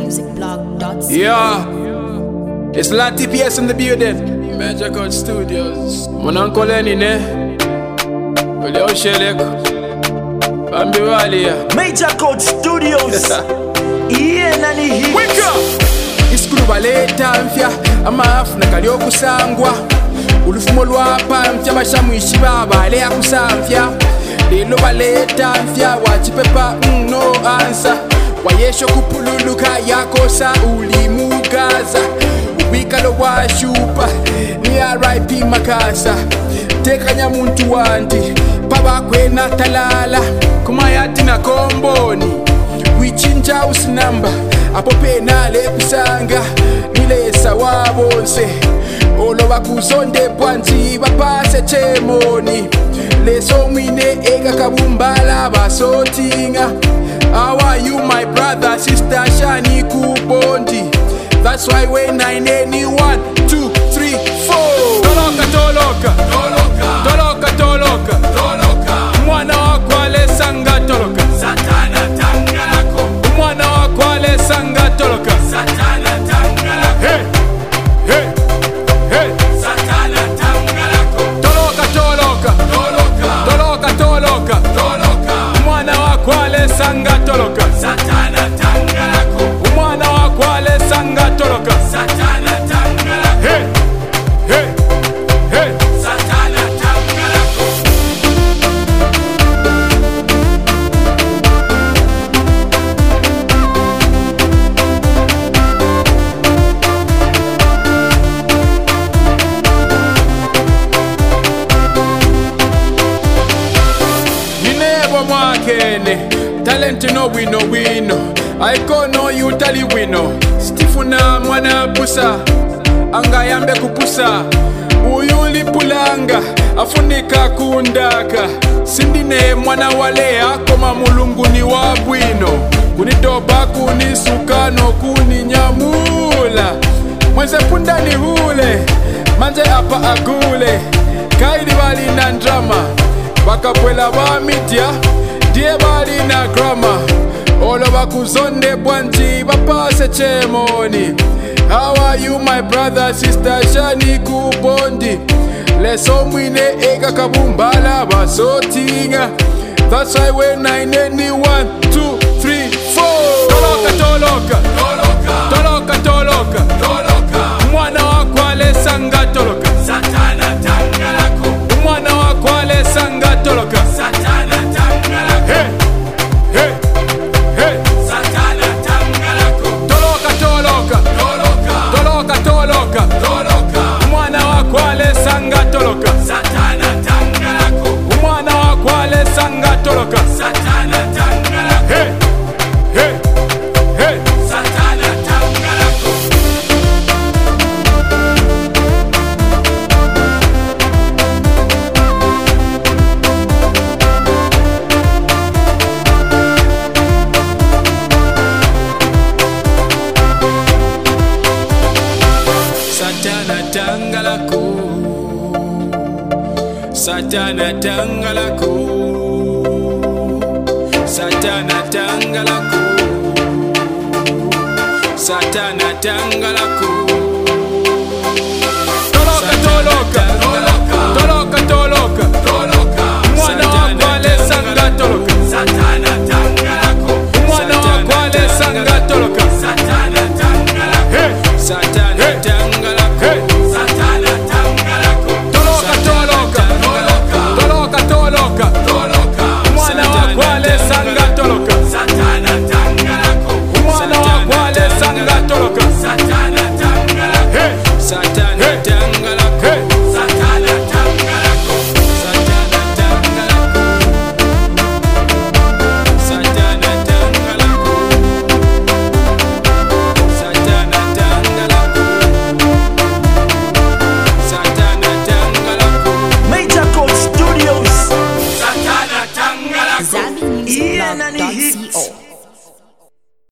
musicblog.co. Yeah, it's Lati PS in the building. Major Code Studios. Mon uncle Lenin, Willie Oshelek, Bambi Walia. Major Code Studios. Iye nani hits. Wake up! Iskulu baleta mfya amafu nakalyo kusangwa ulufumo lwapa mfya bashamwishi babale akusamfya lelo baleta mfya wachipepa no answer wayesho kupululuka yakosa ulimugaza ubikalo washupa ni RIP makasa tekanya muntu wandi pabakwena talala kumayati na komboni wichinja usinamba apo penale kusanga nilesa wabonse oloba kuzonde bwanzi bapase chemoni leso mwine ega kabumbala basotinga. How are you my brother sister shani kubondi? That's why when I need 1 2 3 4 toloka toloka toloka toloka toloka toloka mwana wako alesanga toloka satana tangalako mwana wako alesanga toloka satana tangalako hey hey hey satana tangalako toloka toloka toloka toloka toloka toloka mwana wako alesanga toloka satana tangalako mwana wako alesanga toloka satana tangalako hey hey hey satana tangalako. Mwakene talent no wino I kono you tali wino Stifuna mwana pusa anga yambe kupusa uyuli pulanga afunika kundaka sindine mwana walea koma mulungu ni wabwino kunitoba kunisukano kuninyamula mwenze punda ni hule manje apa agule kaidi wali na drama bakapwela ba media die bali na grama olo bakuzonde bwanji bapase chemoni. How are you my brother sister shani kubondi leso mwine ega kabumbala basotinga. That's why when I need 1 2 3 4 toloka toloka toloka toloka toloka toloka mwana wako alesanga toloka satana tangalako mwana wako alesanga toloka satana tangalako hey hey hey satana tangalako toloka toloka toloka toloka toloka toloka mwana wako alesanga toloka satana tangalako mwana wako alesanga toloka satana tangalako hey hey hey satana tangalako. Satana tangalako satana tangalako satana tangalako satana tangalako